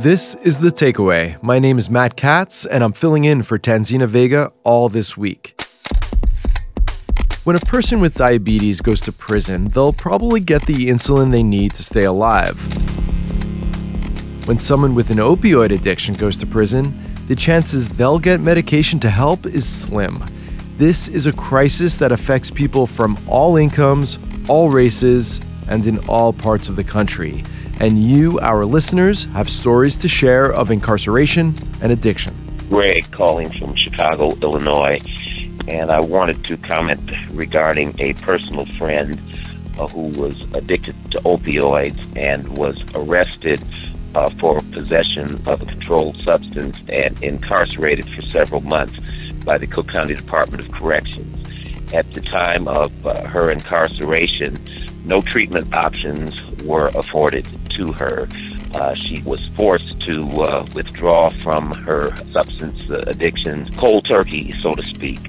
This is The Takeaway. My name is Matt Katz, and I'm filling in for Tanzina Vega all this week. When a person with diabetes goes to prison, they'll probably get the insulin they need to stay alive. When someone with an opioid addiction goes to prison, the chances they'll get medication to help is slim. This is a crisis that affects people from all incomes, all races, and in all parts of the country. And you, our listeners, have stories to share of incarceration and addiction. Greg calling from Chicago, Illinois, and I wanted to comment regarding a personal friend who was addicted to opioids and was arrested for possession of a controlled substance and incarcerated for several months by the Cook County Department of Corrections. At the time of her incarceration, no treatment options were afforded to her. She was forced to withdraw from her substance addiction cold turkey, so to speak.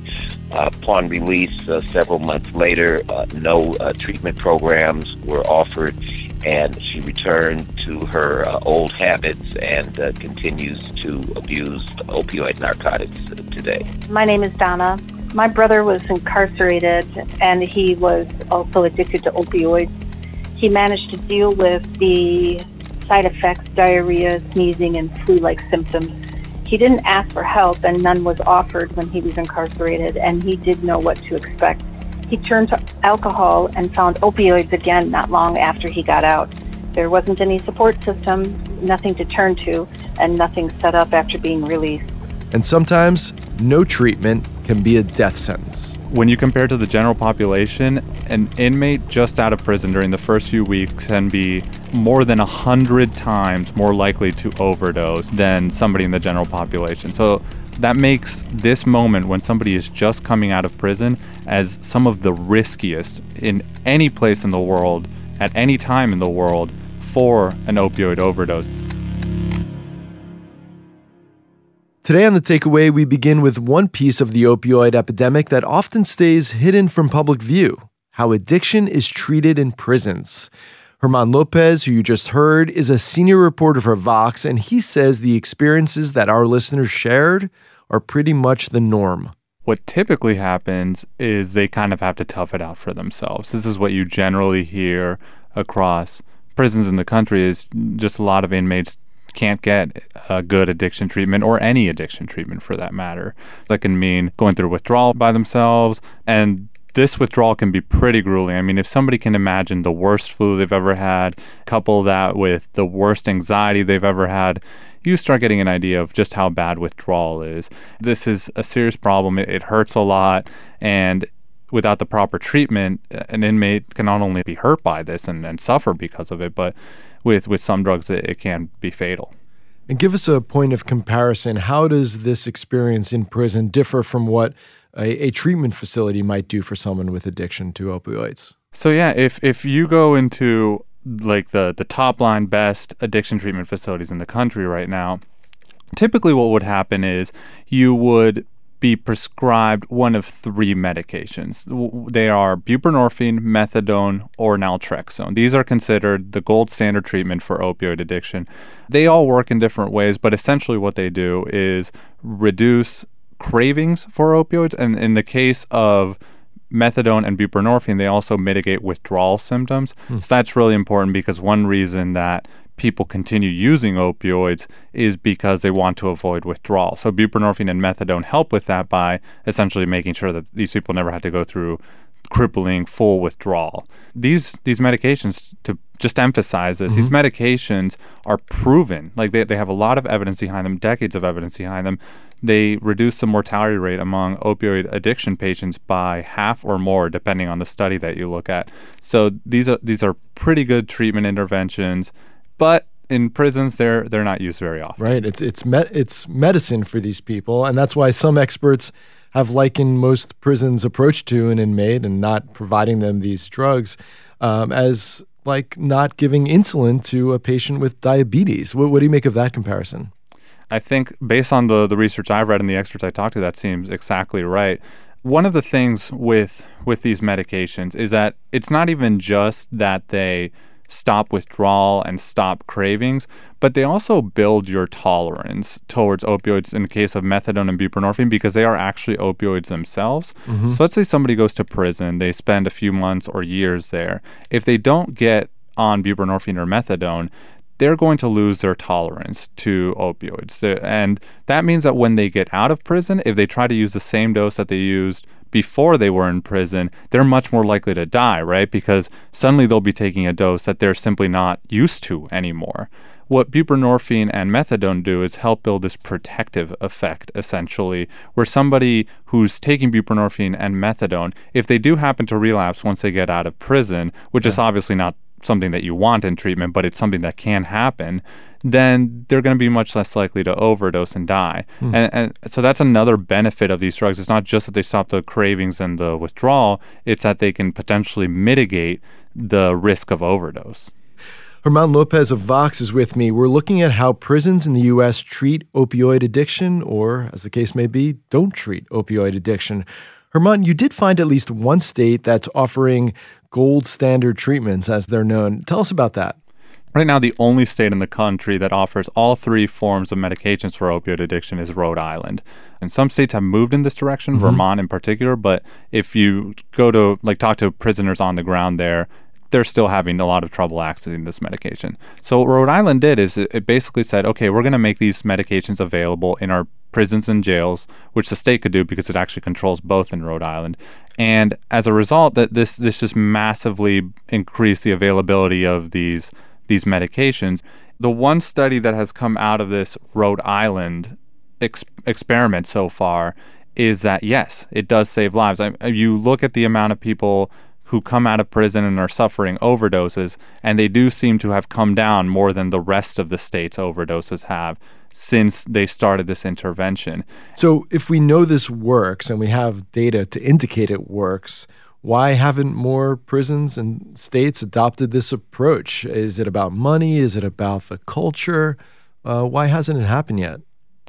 Upon release several months later, no treatment programs were offered, and she returned to her old habits and continues to abuse opioid narcotics today. My name is Donna. My brother was incarcerated, and he was also addicted to opioids. He managed to deal with the side effects, diarrhea, sneezing, and flu-like symptoms. He didn't ask for help, and none was offered when he was incarcerated, and he did know what to expect. He turned to alcohol and found opioids again not long after he got out. There wasn't any support system, nothing to turn to, and nothing set up after being released. And sometimes, no treatment can be a death sentence. When you compare to the general population, an inmate just out of prison during the first few weeks can be more than 100 times more likely to overdose than somebody in the general population. So that makes this moment when somebody is just coming out of prison as some of the riskiest in any place in the world, at any time in the world, for an opioid overdose. Today on The Takeaway, we begin with one piece of the opioid epidemic that often stays hidden from public view: how addiction is treated in prisons. Herman Lopez, who you just heard, is a senior reporter for Vox, and he says the experiences that our listeners shared are pretty much the norm. What typically happens is they kind of have to tough it out for themselves. This is what you generally hear across prisons in the country, is just a lot of inmates can't get a good addiction treatment, or any addiction treatment for that matter. That can mean going through withdrawal by themselves, and this withdrawal can be pretty grueling. I mean, if somebody can imagine the worst flu they've ever had, couple that with the worst anxiety they've ever had, you start getting an idea of just how bad withdrawal is. This is a serious problem. It hurts a lot, and without the proper treatment, an inmate can not only be hurt by this and suffer because of it, but with some drugs, it can be fatal. And give us a point of comparison. How does this experience in prison differ from what a treatment facility might do for someone with addiction to opioids? So yeah, if you go into like the top line best addiction treatment facilities in the country right now, typically what would happen is you would be prescribed one of three medications. They are buprenorphine, methadone, or naltrexone. These are considered the gold standard treatment for opioid addiction. They all work in different ways, but essentially what they do is reduce cravings for opioids. And in the case of methadone and buprenorphine, they also mitigate withdrawal symptoms. So that's really important, because one reason that people continue using opioids is because they want to avoid withdrawal. So buprenorphine and methadone help with that by essentially making sure that these people never had to go through crippling full withdrawal. These medications, to just emphasize this, these medications are proven. Like they have a lot of evidence behind them, decades of evidence behind them. They reduce the mortality rate among opioid addiction patients by half or more, depending on the study that you look at. So these are pretty good treatment interventions. But in prisons, they're not used very often. Right. It's medicine for these people, and that's why some experts have likened most prisons' approach to an inmate and not providing them these drugs as like not giving insulin to a patient with diabetes. What do you make of that comparison? I think based on the research I've read and the experts I talked to, that seems exactly right. One of the things with these medications is that it's not even just that they stop withdrawal and stop cravings, but they also build your tolerance towards opioids in the case of methadone and buprenorphine because they are actually opioids themselves. So let's say somebody goes to prison, they spend a few months or years there. If they don't get on buprenorphine or methadone, they're going to lose their tolerance to opioids. And that means that when they get out of prison, if they try to use the same dose that they used before they were in prison, they're much more likely to die, right? Because suddenly they'll be taking a dose that they're simply not used to anymore. What buprenorphine and methadone do is help build this protective effect, essentially, where somebody who's taking buprenorphine and methadone, if they do happen to relapse once they get out of prison, which is obviously not something that you want in treatment, but it's something that can happen, then they're going to be much less likely to overdose and die. And so that's another benefit of these drugs. It's not just that they stop the cravings and the withdrawal, it's that they can potentially mitigate the risk of overdose. German Lopez of Vox is with me. We're looking at how prisons in the U.S. treat opioid addiction, or, as the case may be, don't treat opioid addiction. German, you did find at least one state that's offering gold standard treatments, as they're known. Tell us about that. Right now, the only state in the country that offers all three forms of medications for opioid addiction is Rhode Island. And some states have moved in this direction, Vermont in particular, but if you go to, talk to prisoners on the ground there, they're still having a lot of trouble accessing this medication. So what Rhode Island did is it basically said, okay, we're going to make these medications available in our prisons and jails, which the state could do because it actually controls both in Rhode Island. And as a result, that this just massively increased the availability of these medications. The one study that has come out of this Rhode Island experiment so far is that, yes, it does save lives. You look at the amount of people who come out of prison and are suffering overdoses, and they do seem to have come down more than the rest of the state's overdoses have since they started this intervention. So if we know this works and we have data to indicate it works, why haven't more prisons and states adopted this approach? Is it about money? Is it about the culture? Why hasn't it happened yet?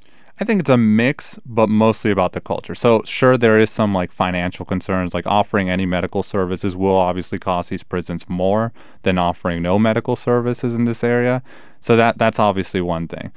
I think it's a mix, but mostly about the culture. So sure, there is some financial concerns, offering any medical services will obviously cost these prisons more than offering no medical services in this area. So that's obviously one thing.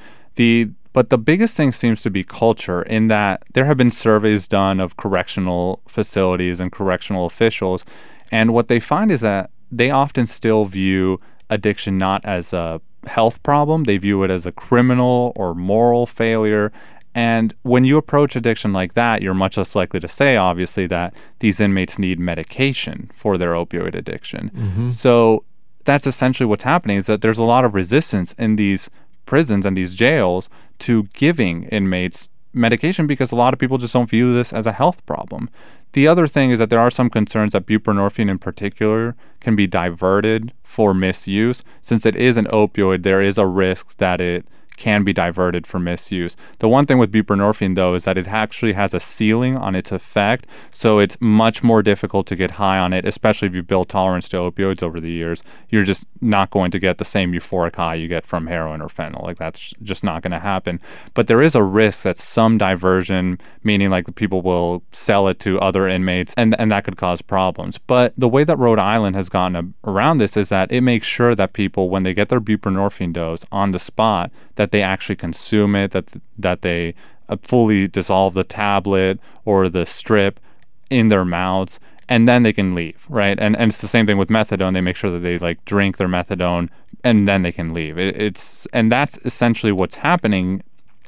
But the biggest thing seems to be culture, in that there have been surveys done of correctional facilities and correctional officials, and what they find is that they often still view addiction not as a health problem. They view it as a criminal or moral failure. And when you approach addiction like that, you're much less likely to say, obviously, that these inmates need medication for their opioid addiction. So that's essentially what's happening, is that there's a lot of resistance in these prisons and these jails to giving inmates medication because a lot of people just don't view this as a health problem. The other thing is that there are some concerns that buprenorphine in particular can be diverted for misuse. Since it is an opioid, there is a risk that it can be diverted for misuse. The one thing with buprenorphine, though, is that it actually has a ceiling on its effect, so it's much more difficult to get high on it, especially if you build tolerance to opioids over the years. You're just not going to get the same euphoric high you get from heroin or fentanyl. That's just not going to happen. But there is a risk that some diversion, meaning the people will sell it to other inmates, and that could cause problems. But the way that Rhode Island has gotten around this is that it makes sure that people, when they get their buprenorphine dose on the spot, that they actually consume it, that they fully dissolve the tablet or the strip in their mouths, and then they can leave, right? And it's the same thing with methadone. They make sure that they drink their methadone and then they can leave. And that's essentially what's happening.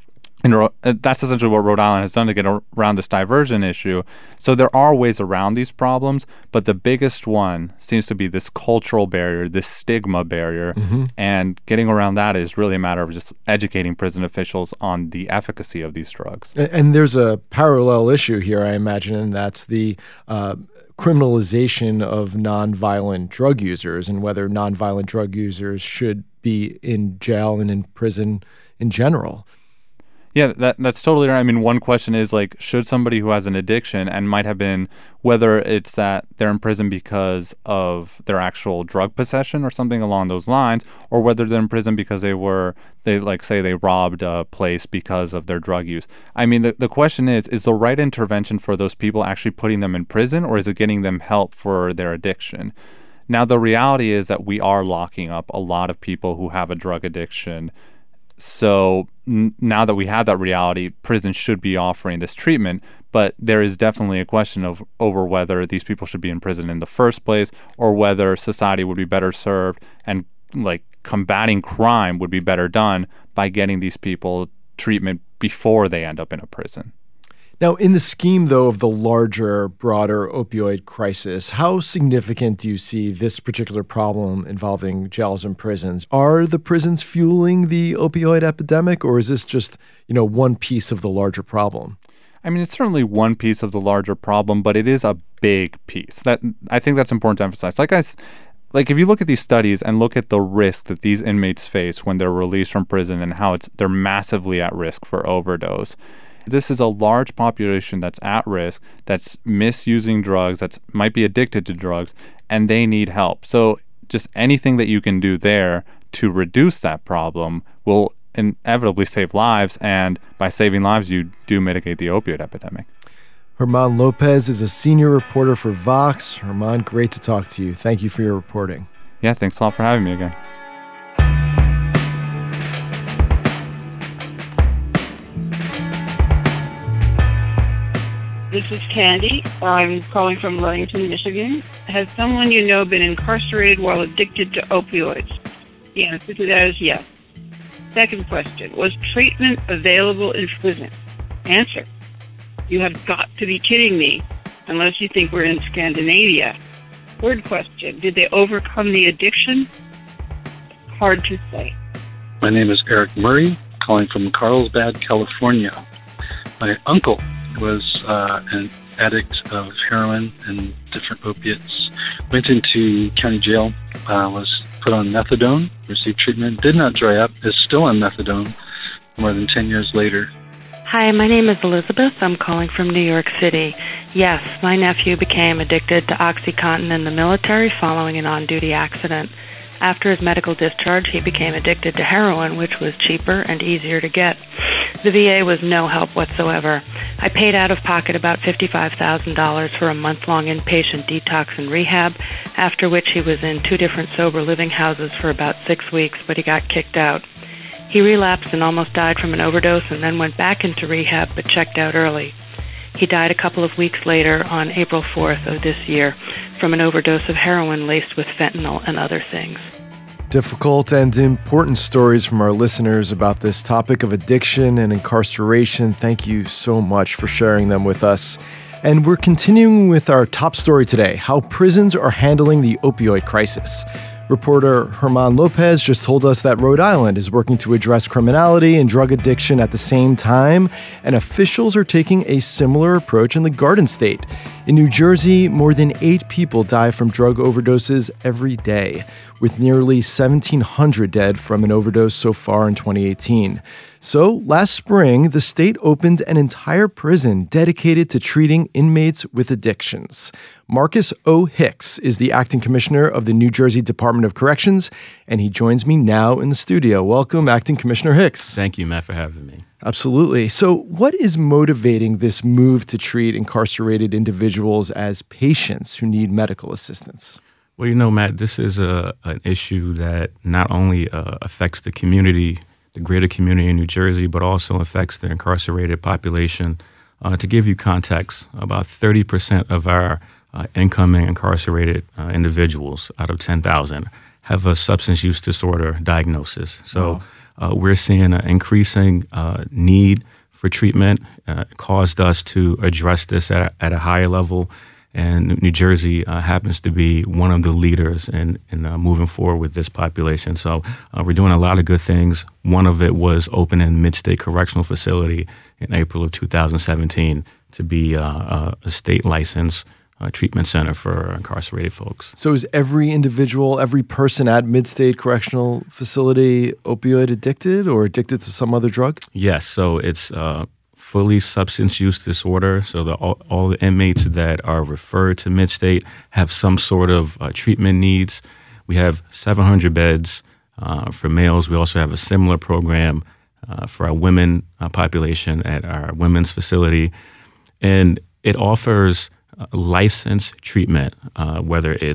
That's essentially what Rhode Island has done to get around this diversion issue. So there are ways around these problems, but the biggest one seems to be this cultural barrier, this stigma barrier. And getting around that is really a matter of just educating prison officials on the efficacy of these drugs. And there's a parallel issue here, I imagine, and that's the criminalization of nonviolent drug users, and whether nonviolent drug users should be in jail and in prison in general. Yeah, that's totally right. I mean, one question is, should somebody who has an addiction and might have been, whether it's that they're in prison because of their actual drug possession or something along those lines, or whether they're in prison because they robbed a place because of their drug use. I mean, the question is the right intervention for those people actually putting them in prison, or is it getting them help for their addiction? Now, the reality is that we are locking up a lot of people who have a drug addiction. So now that we have that reality, prisons should be offering this treatment, but there is definitely a question over whether these people should be in prison in the first place, or whether society would be better served and combating crime would be better done by getting these people treatment before they end up in a prison. Now, in the scheme, though, of the larger, broader opioid crisis, how significant do you see this particular problem involving jails and prisons? Are the prisons fueling the opioid epidemic, or is this just, one piece of the larger problem? I mean, it's certainly one piece of the larger problem, but it is a big piece. I think that's important to emphasize. Like if you look at these studies and look at the risk that these inmates face when they're released from prison and how they're massively at risk for overdose. This is a large population that's at risk, that's misusing drugs, that might be addicted to drugs, and they need help. So just anything that you can do there to reduce that problem will inevitably save lives, and by saving lives, you do mitigate the opioid epidemic. German Lopez is a senior reporter for Vox. German, great to talk to you. Thank you for your reporting. Yeah, thanks a lot for having me again. This is Candy. I'm calling from Ludington, Michigan. Has someone you know been incarcerated while addicted to opioids? The answer to that is yes. Second question, was treatment available in prison? Answer, you have got to be kidding me, unless you think we're in Scandinavia. Third question, did they overcome the addiction? Hard to say. My name is Eric Murray, calling from Carlsbad, California. My uncle was an addict of heroin and different opiates. Went into county jail, was put on methadone, received treatment, did not dry up, is still on methadone more than 10 years later. Hi, my name is Elizabeth. I'm calling from New York City. Yes, my nephew became addicted to OxyContin in the military following an on-duty accident. After his medical discharge, he became addicted to heroin, which was cheaper and easier to get. The VA was no help whatsoever. I paid out of pocket about $55,000 for a month-long inpatient detox and rehab, after which he was in 2 different sober living houses for about 6 weeks, but he got kicked out. He relapsed and almost died from an overdose and then went back into rehab but checked out early. He died a couple of weeks later on April 4th of this year from an overdose of heroin laced with fentanyl and other things. Difficult and important stories from our listeners about this topic of addiction and incarceration. Thank you so much for sharing them with us. And we're continuing with our top story today, how prisons are handling the opioid crisis. Reporter German Lopez just told us that Rhode Island is working to address criminality and drug addiction at the same time, and officials are taking a similar approach in the Garden State. In New Jersey, more than 8 people die from drug overdoses every day, with nearly 1,700 dead from an overdose so far in 2018. So, last spring, the state opened an entire prison dedicated to treating inmates with addictions. Marcus O. Hicks is the acting commissioner of the New Jersey Department of Corrections, and he joins me now in the studio. Welcome, Acting Commissioner Hicks. Thank you, Matt, for having me. Absolutely. So, what is motivating this move to treat incarcerated individuals as patients who need medical assistance? Well, Matt, this is an issue that not only affects the community, the greater community in New Jersey, but also affects the incarcerated population. To give you context, about 30% of our incoming incarcerated individuals out of 10,000 have a substance use disorder diagnosis. So we're seeing an increasing need for treatment. It caused us to address this at a higher level. And New Jersey happens to be one of the leaders in moving forward with this population. So we're doing a lot of good things. One of it was opening Mid-State Correctional Facility in April of 2017 to be a state licensed treatment center for incarcerated folks. So is every individual, every person at Mid-State Correctional Facility opioid addicted or addicted to some other drug? Yes. So it's fully substance use disorder. So all the inmates that are referred to Mid-State have some sort of treatment needs. We have 700 beds for males. We also have a similar program for our women population at our women's facility. And it offers licensed treatment, whether it's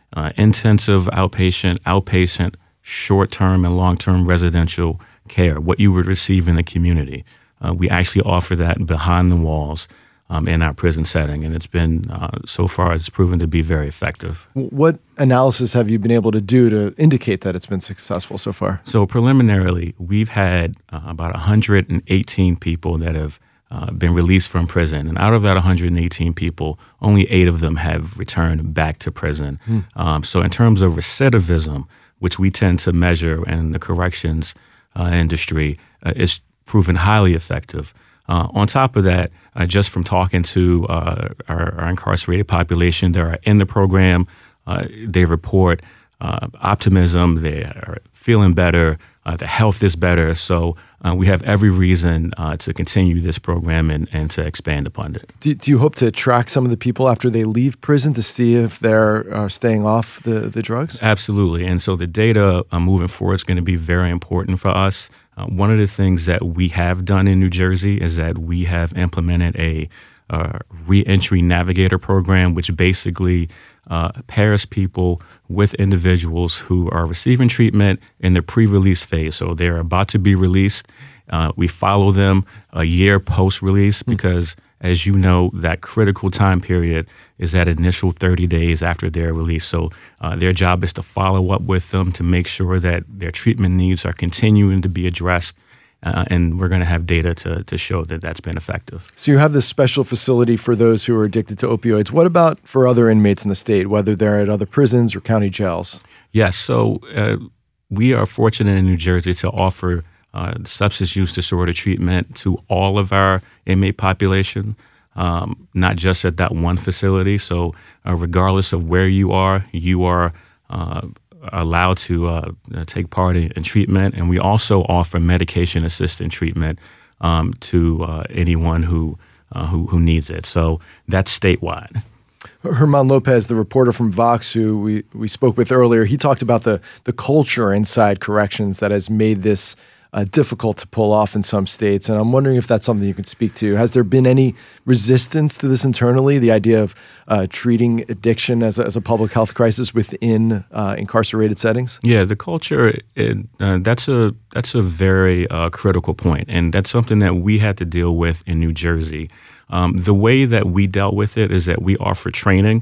intensive outpatient, short-term and long-term residential care, what you would receive in the community. We actually offer that behind the walls in our prison setting, and it's been, so far, it's proven to be very effective. What analysis have you been able to do to indicate that it's been successful so far? So preliminarily, we've had about 118 people that have been released from prison, and out of that 118 people, only 8 of them have returned back to prison. So in terms of recidivism, which we tend to measure in the corrections industry, is proven highly effective. On top of that, just from talking to our incarcerated population that are in the program, they report optimism, they are feeling better, the health is better. So we have every reason to continue this program and to expand upon it. Do you hope to track some of the people after they leave prison to see if they're staying off the drugs? Absolutely. And so the data moving forward is going to be very important for us. One of the things that we have done in New Jersey is that we have implemented a reentry navigator program, which basically pairs people with individuals who are receiving treatment in the pre-release phase. So they're about to be released. We follow them a year post-release because, as you know, that critical time period is that initial 30 days after they're released. So their job is to follow up with them to make sure that their treatment needs are continuing to be addressed. And we're going to have data to show that that's been effective. So you have this special facility for those who are addicted to opioids. What about for other inmates in the state, whether they're at other prisons or county jails? Yes. So we are fortunate in New Jersey to offer substance use disorder treatment to all of our inmate population, not just at that one facility. So regardless of where you are allowed to take part in treatment. And we also offer medication-assisted treatment to anyone who needs it. So that's statewide. German Lopez, the reporter from Vox, who we spoke with earlier, he talked about the culture inside corrections that has made this difficult to pull off in some states. And I'm wondering if that's something you can speak to. Has there been any resistance to this internally, the idea of treating addiction as a public health crisis within incarcerated settings? Yeah, the culture, that's a very critical point. And that's something that we had to deal with in New Jersey. The way that we dealt with it is that we offer training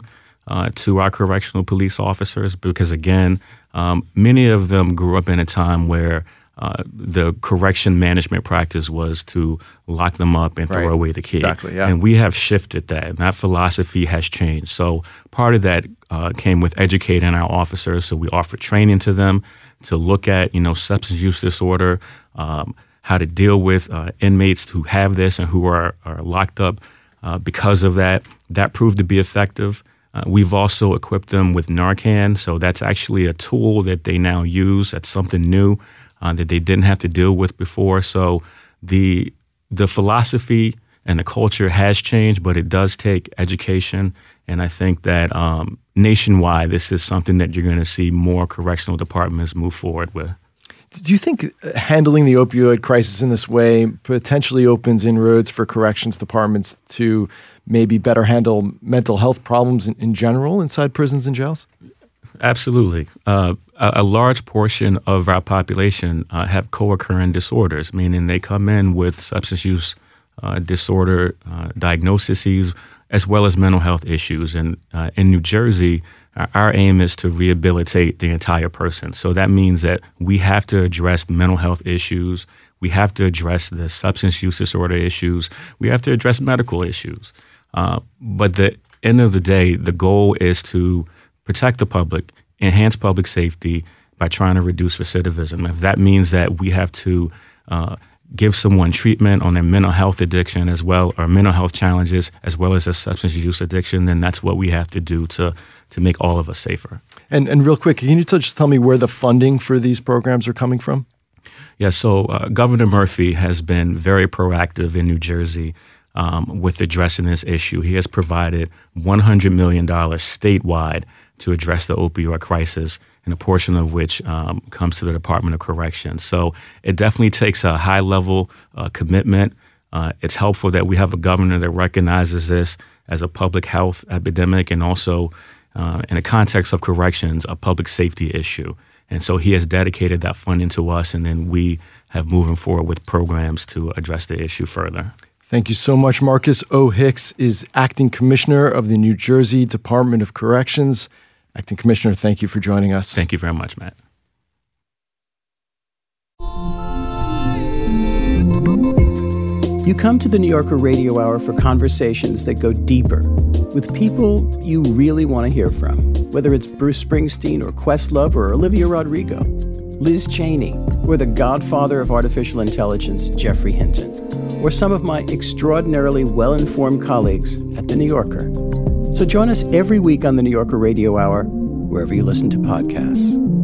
to our correctional police officers because, again, many of them grew up in a time where the correction management practice was to lock them up and throw away the key. Exactly, yeah. And we have shifted that, and that philosophy has changed. So part of that came with educating our officers. So we offer training to them to look at, substance use disorder, how to deal with inmates who have this and who are locked up because of that. That proved to be effective. We've also equipped them with Narcan. So that's actually a tool that they now use. That's something new that they didn't have to deal with before. So the philosophy and the culture has changed, but it does take education. And I think that nationwide, this is something that you're going to see more correctional departments move forward with. Do you think handling the opioid crisis in this way potentially opens inroads for corrections departments to maybe better handle mental health problems in general inside prisons and jails? Absolutely. A large portion of our population have co-occurring disorders, meaning they come in with substance use disorder diagnoses as well as mental health issues. And in New Jersey, our aim is to rehabilitate the entire person. So that means that we have to address mental health issues. We have to address the substance use disorder issues. We have to address medical issues. But at the end of the day, the goal is to protect the public, enhance public safety by trying to reduce recidivism. If that means that we have to give someone treatment on their mental health addiction as well, or mental health challenges, as well as a substance use addiction, then that's what we have to do to make all of us safer. And real quick, can you just tell me where the funding for these programs are coming from? Yeah, so Governor Murphy has been very proactive in New Jersey with addressing this issue. He has provided $100 million statewide to address the opioid crisis, and a portion of which comes to the Department of Corrections. So it definitely takes a high-level commitment. It's helpful that we have a governor that recognizes this as a public health epidemic and also in the context of corrections, a public safety issue. And so he has dedicated that funding to us, and then we have moving forward with programs to address the issue further. Thank you so much. Marcus O. Hicks is Acting Commissioner of the New Jersey Department of Corrections. Acting Commissioner, thank you for joining us. Thank you very much, Matt. You come to the New Yorker Radio Hour for conversations that go deeper with people you really want to hear from, whether it's Bruce Springsteen or Questlove or Olivia Rodrigo, Liz Cheney, or the godfather of artificial intelligence, Geoffrey Hinton, or some of my extraordinarily well-informed colleagues at The New Yorker. So join us every week on the New Yorker Radio Hour, wherever you listen to podcasts.